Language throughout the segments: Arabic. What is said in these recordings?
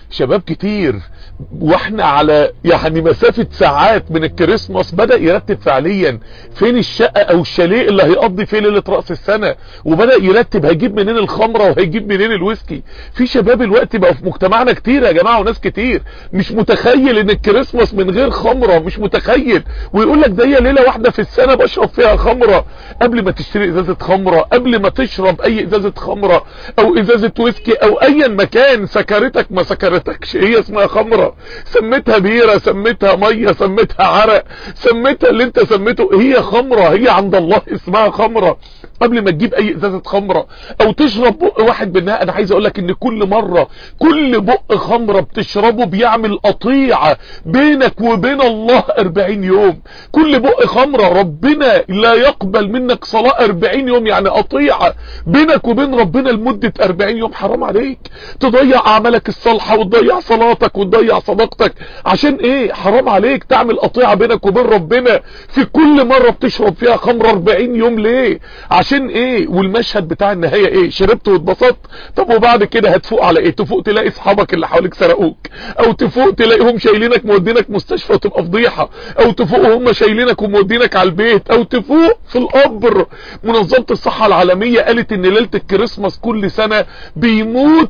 شباب كتير واحنا على يعني مسافة ساعات من الكريسماس بدأ يرتب فعليا فين الشقة او الشاليه اللي هيقضي فيه ليلة رأس السنة، وبدأ يرتب هيجيب منين الخمرة وهيجيب منين الويسكي. في شباب الوقت بقى في مجتمعنا كتير يا جماعة، وناس كتير مش متخيل ان الكريسماس من غير خمرة، مش متخيل، ويقول لك ده هي ليلة واحدة في السنة بشرب فيها خمرة. قبل ما تشتري ازازة خمرة، قبل ما تشرب اي ازازة خمرة او ازازة ويسكي او ايا مكان، سكرتك ما سكرتكش هي اسمها خمرة، سميتها بيرة، سميتها مية، سميتها عرق، سميتها اللي انت سميته، هي خمرة، هي عند الله اسمها خمرة. قبل ما تجيب اي ازازة خمرة او تشرب بق واحد منها، انا عايز اقولك ان كل مرة كل بق خمرة بتشربه بيعمل قطيعة بينك وبين الله 40 يوم. كل بق خمرة ربنا لا يقبل منك صلاة 40 يوم، يعني قطيعة بينك وبين ربنا لمدة 40 يوم. حرام عليك تضيع اعمالك الصالحة وتضيع صلاتك وتضيع صداقتك عشان ايه؟ حرام عليك تعمل قطيعة بينك وبين ربنا في كل مرة بتشرب فيها خمرة 40 يوم. ليه؟ عشان ايه؟ والمشهد بتاع النهاية ايه؟ شربت واتبسطت، طب وبعد كده هتفوق على ايه؟ تفوق تلاقي اصحابك اللي حواليك سرقوك، او تفوق تلاقيهم شايلينك مودينك مستشفى وتبقى فضيحة، او تفوق هم شايلينك ومودينك على البيت، او تفوق في القبر. منظمة الصحة العالمية قالت ان ليلة الكريسماس كل سنة بيموت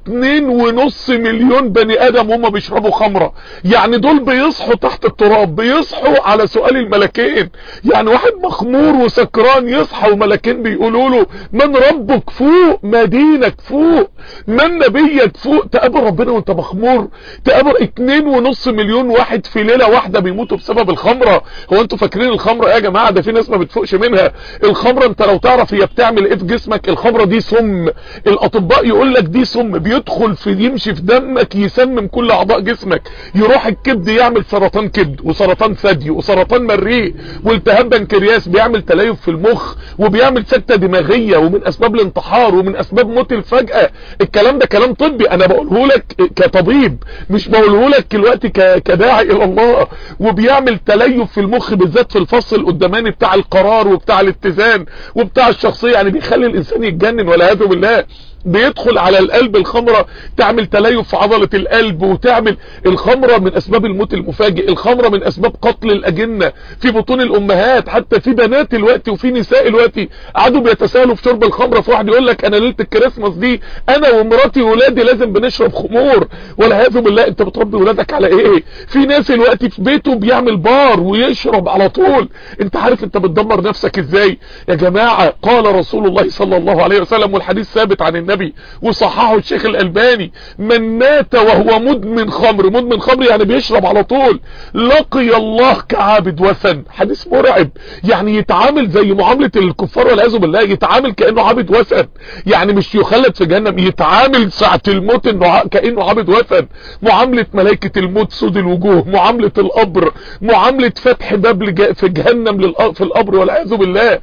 2.5 مليون بني ادم وهم بيشربوا خمرة. يعني دول بيصحوا تحت التراب، بيصحوا على سؤال الملكين. يعني واحد مخمور وسكران يصحى وملكين بيقولوا له من ربك؟ فوق. ما دينك؟ فوق. من نبيك؟ فوق. تقابل ربنا وانت مخمور؟ تقابل 2.5 مليون واحد في ليلة واحدة بيموتوا بسبب الخمرة. هو انتوا فاكرين الخمرة يا جماعة ده في ناس ما بتفوقش منها. الخمرة انت لو تعرف هي بتعمل ايه في جسمك، الخمرة دي سم. الاطباء يقول لك دي سم بيدخل في يمشي في دمك يسمم كل اعضاء جسمك، يروح الكبد يعمل سرطان كبد وسرطان ثدي وسرطان مريء والتهاب بنكرياس، بيعمل تليف في المخ وبيعمل سكتة دماغية، ومن اسباب الانتحار ومن اسباب موت الفجأة. الكلام ده كلام طبي انا بقوله لك كطبيب، مش بقوله لك دلوقتي كداعي الى الله. وبيعمل تليف في المخ بالذات في الفص القداماني بتاع القرار وبتاع الاتزان وبتاع الشخصية، يعني بيخلي الانسان يتجنن والعياذ بالله. بيدخل على القلب الخمرة تعمل تليف في عضلة القلب، وتعمل الخمرة من اسباب الموت المفاجئ، الخمرة من اسباب قتل الاجنة في بطون الامهات. حتى في بنات الوقت وفي نساء الوقت قعدوا بيتساهلوا في شرب الخمرة. في واحد يقول لك انا ليلة الكريسماس دي انا ومراتي وولادي لازم بنشرب خمور، والعياذ بالله. انت بتربي ولادك على ايه؟ في ناس الوقت في بيته بيعمل بار ويشرب على طول. انت عارف انت بتدمر نفسك ازاي يا جماعة؟ قال رسول الله صلى الله عليه وسلم، والحديث ثابت عن النبي وصححه الشيخ الألباني، من مات وهو مدمن خمر، مدمن خمر يعني بيشرب على طول، لقي الله كعابد وثن. حديث مرعب، يعني يتعامل زي معاملة الكفار والعياذ بالله، يتعامل كأنه عابد وثن، يعني مش يخلد في جهنم، يتعامل ساعة الموت كأنه عابد وثن. معاملة ملائكة الموت سود الوجوه، معاملة القبر، معاملة فتح باب في جهنم في القبر والعياذ بالله.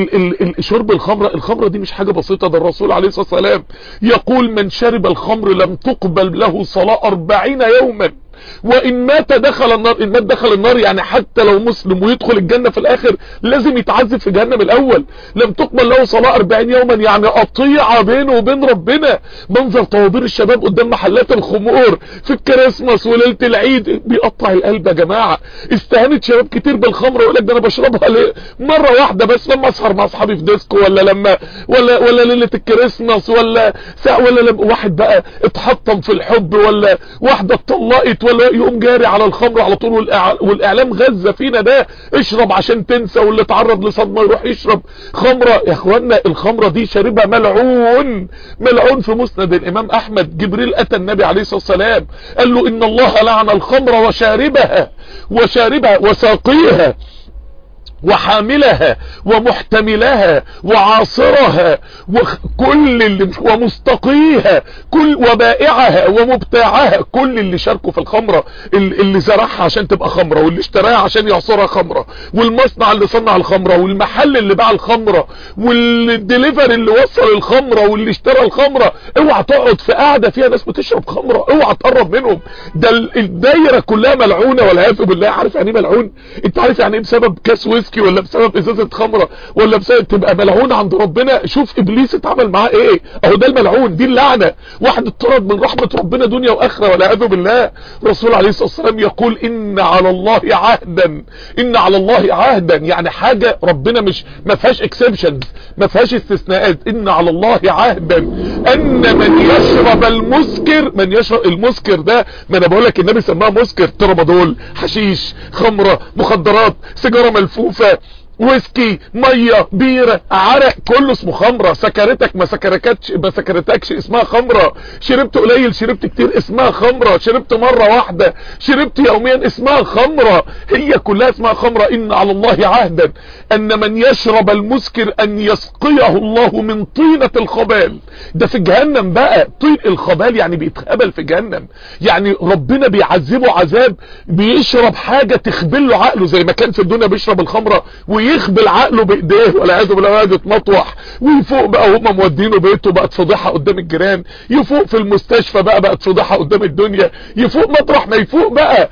شرب الخمرة دي مش حاجة بسيطة. ده الرسول عليه الصلاة والسلام يقول من شرب الخمر لم تقبل له صلاة 40 يوما، وإن مات دخل النار. إن مات دخل النار يعني حتى لو مسلم ويدخل الجنة في الآخر لازم يتعذب في جهنم الأول. لم تقبل له صلاة 40 يوما، يعني قطيعة بينه وبين ربنا. منظر طوابير الشباب قدام محلات الخمور في الكريسماس وليلة العيد بيقطع القلب يا جماعة. استهانت شباب كتير بالخمر، يقول لك ده انا بشربها مرة واحدة بس لما اسهر مع اصحابي في ديسكو، ولا لما ولا ليلة الكريسماس، ولا لما واحد بقى اتحطم في الحب، ولا واحدة اتطلقت، ولا يقوم جاري على الخمر على طول. والاعلام غزة فينا ده، اشرب عشان تنسى، واللي اتعرض لصدمة يروح يشرب خمرة. يا اخوانا الخمرة دي شاربها ملعون، ملعون. في مسند الامام احمد جبريل اتى النبي عليه الصلاة والسلام قال له ان الله لعن الخمر وشاربها وساقيها وحاملها ومحتملها وعاصرها ومستقيها وبائعها ومبتاعها. كل اللي شاركوا في الخمرة، اللي زرعها عشان تبقى خمرة، واللي اشتراها عشان يعصرها خمرة، والمصنع اللي صنع الخمرة، والمحل اللي باع الخمرة، والدليفر اللي وصل الخمرة، واللي اشترى الخمرة. اوعى تقعد في قاعدة فيها ناس بتشرب خمرة، اوعى تقرب منهم. ده الدايرة كلها ملعونة والعياذ بالله. عارف يعني ايه ملعون؟ انت عارف يعني ايه بسبب كاس ويسكي ويسكي ولا بسبب ازازة خمرة ولا بسبب، تبقى ملعون عند ربنا. شوف ابليس اتعمل معاه ايه، اهو ده الملعون، دي اللعنة. واحد اتطرد من رحمة ربنا دنيا واخرة والعياذ بالله. الرسول عليه الصلاة والسلام يقول ان على الله عهدا، ان على الله عهدا، يعني حاجة ربنا مش ما فيهاش اكسبشنز، ما فيهاش استثناءات. ان على الله عهدا ان من يشرب المسكر، من يشرب المسكر ده، ما انا بقول لك النبي سماها مسكر، ترامادول، حشيش، خمرة، مخدرات، سيجارة ملفوفة، ويسكي، ميه، بيره، عرق، كله اسمه خمره. سكرتك ما سكرتكش اسمها خمره. شربت قليل شربت كتير اسمها خمره. شربت مره واحده شربت يوميا اسمها خمره. هي كلها اسمها خمره. ان على الله عهدا ان من يشرب المسكر ان يسقيه الله من طينة الخبال. ده في جهنم بقى. طين الخبال يعني بيتخبل في جهنم، يعني ربنا بيعذبه عذاب، بيشرب حاجة تخبل له عقله، زي ما كان في الدنيا بيشرب الخمرة ويخبل عقله بايديه والعياذ بالله، قاعد يتمطوح ويفوق بقى وهم مودينه بيته، بقت فضيحه قدام الجيران. يفوق في المستشفى بقت فضيحه قدام الدنيا. يفوق مطرح ما يفوق بقى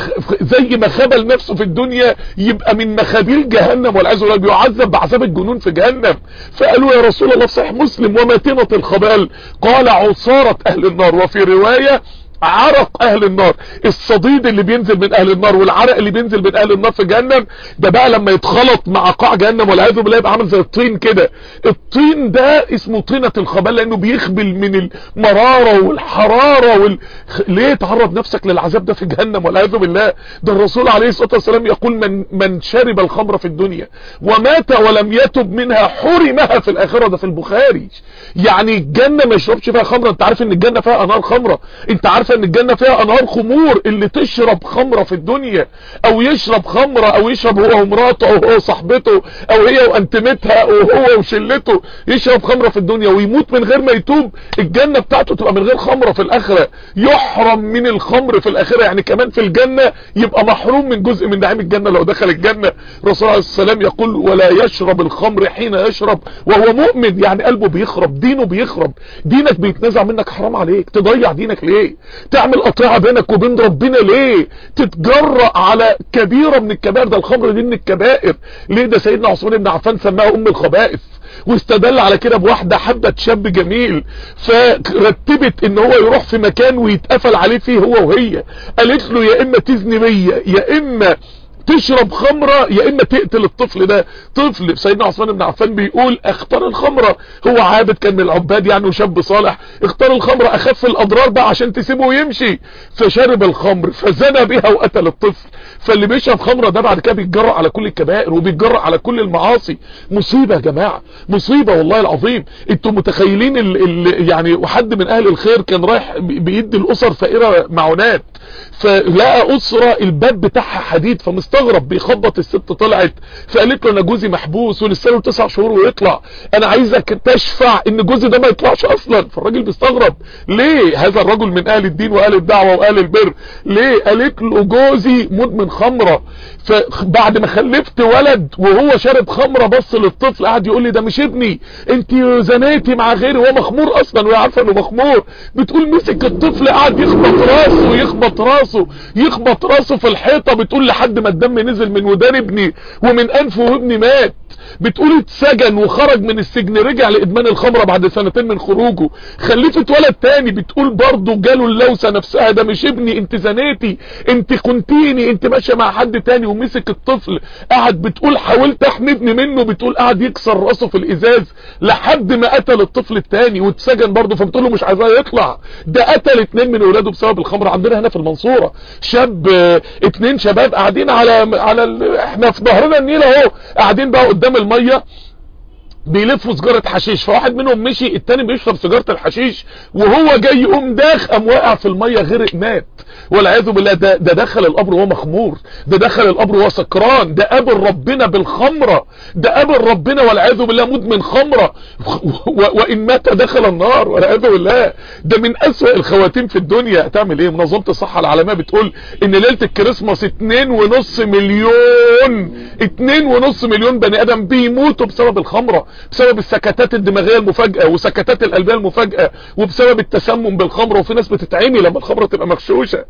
زي ما خبل نفسه في الدنيا، يبقى من مخابيل جهنم والعياذ بالله، بيعذب بعذاب الجنون في جهنم. فقالوا يا رسول الله في صحيح مسلم وما طينة الخبال؟ قال عصارة اهل النار، وفي رواية عرق اهل النار. الصديد اللي بينزل من اهل النار والعرق اللي بينزل من اهل النار في جهنم، ده بقى لما يتخلط مع قاع جهنم والعياذ بالله يبقى عامل زي الطين كده. الطين ده اسمه طينة الخبال لانه بيخبل من المرارة والحرارة ليه تعرض نفسك للعذاب ده في جهنم والعياذ بالله؟ ده الرسول عليه الصلاة والسلام يقول من شرب الخمر في الدنيا ومات ولم يتب منها حرمها في الاخرة. ده في البخاري. يعني الجنة ما يشربش فيها خمرة. انت عارف ان الجنة فيها انهار خمرة؟ انت عارف ان الجنة فيها انهار خمور؟ اللي تشرب خمرة في الدنيا او يشرب خمرة او يشرب هو ومراته او هو صاحبته او هي وانتمتها او هو وشلته، يشرب خمرة في الدنيا ويموت من غير ما يتوب، الجنة بتاعته تبقى من غير خمرة في الاخرة. يحرم من الخمر في الاخرة، يعني كمان في الجنة يبقى محروم من جزء من نعيم الجنة لو دخل الجنة. الرسول عليه السلام يقول ولا يشرب الخمر حين يشرب وهو مؤمن، يعني قلبه بيخرب، دينه بيخرب، دينك بيتنزع منك. حرام عليك تضيع دينك ليه؟ تعمل قطيعة بينك وبين ربنا ليه؟ تتجرأ على كبيرة من الكبائر. ده الخمر دي من الكبائر. ليه؟ ده سيدنا عثمان بن عفان سماها ام الخبائث، واستدل على كده بواحدة حبت شاب جميل فرتبت ان هو يروح في مكان ويتقفل عليه فيه هو وهي. قالت له يا اما تزني بيا يا اما تشرب خمرة يا اما تقتل الطفل ده. طفل سيدنا عثمان بن عفان بيقول اختار الخمرة، هو عابد كان من العباد يعني وشاب صالح، اختار الخمرة اخف الاضرار بقى عشان تسيبه ويمشي. فشرب الخمر فزنى بها وقتل الطفل. فاللي بيشرب خمرة ده بعد كده بيتجرأ على كل الكبائر وبيتجرأ على كل المعاصي. مصيبة يا جماعة، مصيبة والله العظيم. انتوا متخيلين يعني وحد من اهل الخير كان رايح بيدي الاسر فقيرة معونات، فلقى اسرة الباب بتاعها حديد، فمستغرب بيخبط. الست طلعت فقالت له انا جوزي محبوس ولسه له 9 شهور ويطلع، انا عايزك تشفع ان جوزي ده ما يطلعش اصلا. فالراجل بيستغرب ليه؟ هذا الرجل من اهل الدين واهل الدعوة واهل البر. ليه؟ قالت له جوزي مدمن خمرة، فبعد ما خلفت ولد وهو شارب خمرة بص للطفل قاعد يقول لي ده مش ابني، انت زنيتي مع غيري. هو مخمور اصلا وهي عارفه انه مخمور. بتقول مسك الطفل قاعد يخبط راسه في الحيطة. بتقول لحد ما الدم نزل من ودان ابني ومن انفه وابني مات. بتقول اتسجن وخرج من السجن، رجع لادمان الخمرة بعد 2 من خروجه. خلفت ولد تاني، بتقول برضه جاله اللوسة نفسها، ده مش ابني، انت زنيتي، انت خنتيني، انت ماشيه مع حد تاني. ومسك الطفل قعد، بتقول حاولت احمي ابني منه، بتقول قعد يكسر راسه في الازاز لحد ما قتل الطفل التاني واتسجن برضه. فبتقول له مش عايزاه يطلع، ده قتل 2 من اولاده بسبب الخمر. عندنا هنا في المنصورة شاب 2 شباب قاعدين احنا في ظهرنا النيل اهو، قاعدين بقى قدام المية بيلفوا سجارة حشيش. فواحد منهم مشي، التاني بيشرب سجارة الحشيش وهو جاي يقوم قام واقع في المية غرق مات والعياذ بالله. ده دخل القبر وهو مخمور، ده دخل القبر وهو سكران، ده قابل ربنا بالخمرة، ده قابل ربنا والعياذ بالله مدمن خمرة وان مات دخل النار والعياذ بالله. ده من اسوأ الخواتيم في الدنيا. هتعمل ايه؟ منظمة الصحة العالمية بتقول ان ليلة الكريسماس 2.5 مليون بني ادم بيموتوا بسبب الخمرة، بسبب السكتات الدماغية المفاجئة وسكتات القلبية المفاجئة، وبسبب التسمم بالخمرة. وفي ناس بتتعمي لما الخمرة تبقى مغشوشة. الخمرة.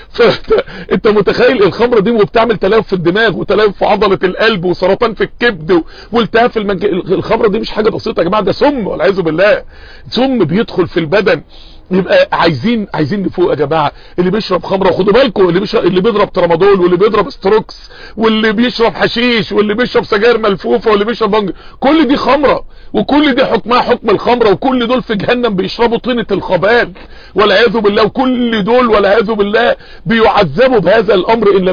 فانت متخيل الخمرة دي وبتعمل تلف في الدماغ وتلف في عضلة القلب وسرطان في الكبد والتهاب في الخمرة دي مش حاجة بسيطة يا جماعة، ده سم والعياذ بالله، سم بيدخل في البدن. يبقى عايزين نفوق يا جماعه. اللي بيشرب خمره، وخدوا بالكم، اللي بيضرب ترامادول واللي بيضرب ستروكس واللي بيشرب حشيش واللي بيشرب سجاير ملفوفه واللي بيشرب بنج، كل دي خمره، وكل دي حكمها حكم الخمره، وكل دول في جهنم بيشربوا طينه الخبال والعياذ بالله، وكل دول والعياذ بالله بيعذبوا بهذا الامر ان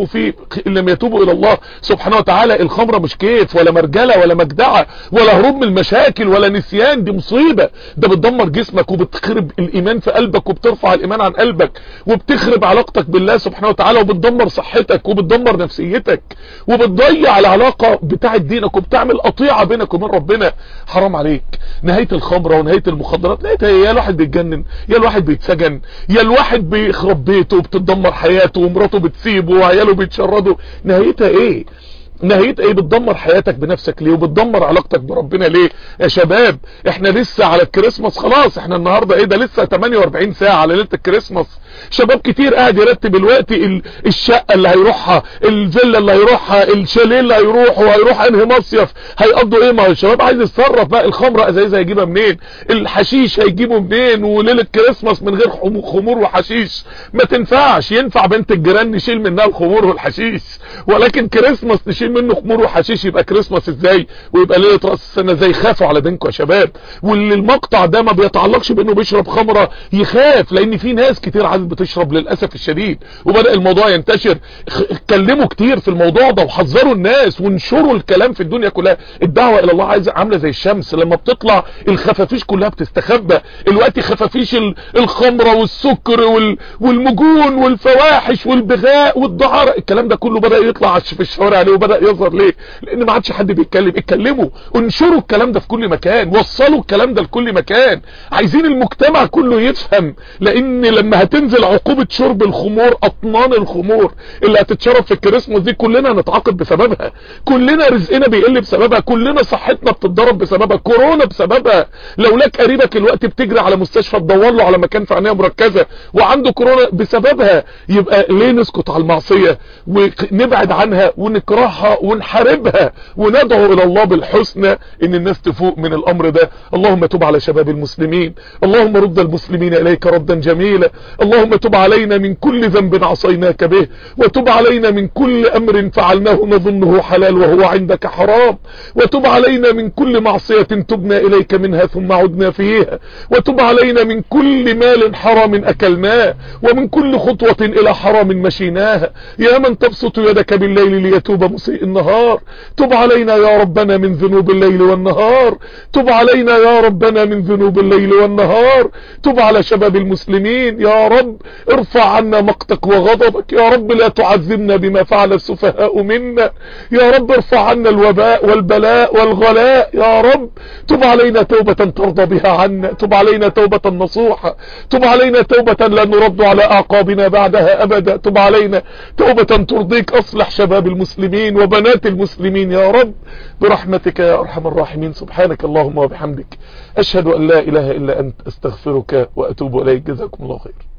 لم يتوبوا الى الله سبحانه وتعالى. الخمره مش كيف ولا مرجله ولا مجدعه ولا هروب من المشاكل ولا نسيان، دي مصيبه، ده بتدمر جسمك وبتخرب الايمان في قلبك وبترفع الايمان عن قلبك وبتخرب علاقتك بالله سبحانه وتعالى وبتدمر صحتك وبتدمر نفسيتك وبتضيع العلاقة بتاعت دينك وبتعمل قطيعة بينك وبين ربنا. حرام عليك. نهاية الخمرة ونهاية المخدرات نهايتها يا الواحد بيتجنن، يا الواحد بيتسجن، يا الواحد بيخرب بيته وبتدمر حياته ومراته بتسيبه وعياله بيتشردوا. نهايتها ايه؟ نهاية ايه؟ بتدمر حياتك بنفسك ليه وبتدمر علاقتك بربنا ليه يا شباب؟ احنا لسه على الكريسماس، خلاص احنا النهاردة ايه ده، لسه 48 ساعة على ليلة الكريسماس. شباب كتير قاعد يرتب الوقت الشقة اللي هيروحها، الفيلا اللي هيروحها، الشاليه اللي هيروح، وهيروح انهي مصيف، هيقضوا ايه. ما الشباب عايز يتصرف بقى. الخمرة ازايزها هيجيبها منين؟ الحشيش هيجيبه منين؟ وليلة كريسماس من غير خمور وحشيش ما تنفعش. ينفع بنت الجيران نشيل منها الخمور والحشيش، ولكن كريسماس نشيل منه خمور وحشيش؟ يبقى كريسماس ازاي ويبقى ليله راس السنه ازاي؟ خافوا على دينكم يا شباب. واللي المقطع ده ما بيتعلقش بانه بيشرب خمره يخاف، لان في ناس كتير عايز بتشرب للاسف الشديد وبدا الموضوع ينتشر. اتكلموا كتير في الموضوع ده وحذروا الناس وانشروا الكلام في الدنيا كلها. الدعوه الى الله عامله زي الشمس، لما بتطلع الخفافيش كلها بتستخبى. الوقت خفافيش الخمره والسكر والمجون والفواحش والبغاء والدعاره، الكلام ده كله بدا يطلع في الشوارع عليه وبدا يظهر ليه؟ لان ما عادش حد بيتكلم. اتكلموا، انشروا الكلام ده في كل مكان، وصلوا الكلام ده لكل مكان. عايزين المجتمع كله يفهم، لان لما هتنزل عقوبة شرب الخمور، اطنان الخمور اللي هتتشرب في الكريسماس دي كلنا هنتعاقب بسببها، كلنا رزقنا بيقل بسببها، كلنا صحتنا بتتضرب بسببها، كورونا بسببها. لو لك قريبك الوقت بتجري على مستشفى تدور له على مكان في عناية مركزة وعنده كورونا بسببها. يبقى ليه نسكت على المعصية ونبعد عنها ونكرهها ونحاربها وندعو الى الله بالحسنى ان الناس تفوق من الامر ده؟ اللهم تب على شباب المسلمين، اللهم رد المسلمين اليك ردا جميلا، اللهم تب علينا من كل ذنب عصيناك به، وتب علينا من كل امر فعلناه نظنه حلال وهو عندك حرام، وتب علينا من كل معصية تبنا اليك منها ثم عدنا فيها، وتب علينا من كل مال حرام اكلناه ومن كل خطوة الى حرام مشيناها. يا من تبسط يدك بالليل ليتوب مسيء النهار، تب علينا يا ربنا من ذنوب الليل والنهار، تب علينا يا ربنا من ذنوب الليل والنهار، تب على شباب المسلمين يا رب. ارفع عنا مقتك وغضبك يا رب، لا تعذبنا بما فعل السفهاء منا يا رب، ارفع عنا الوباء والبلاء والغلاء يا رب. تب علينا توبة ترضى بها عنا، تب علينا توبة نصوحة، تب علينا توبة لا نرد على اعقابنا بعدها ابدا، تب علينا توبة ترضيك. اصلح شباب المسلمين وبنات المسلمين يا رب برحمتك يا ارحم الراحمين. سبحانك اللهم وبحمدك، اشهد ان لا اله الا انت، استغفرك واتوب اليك. جزاكم الله خير.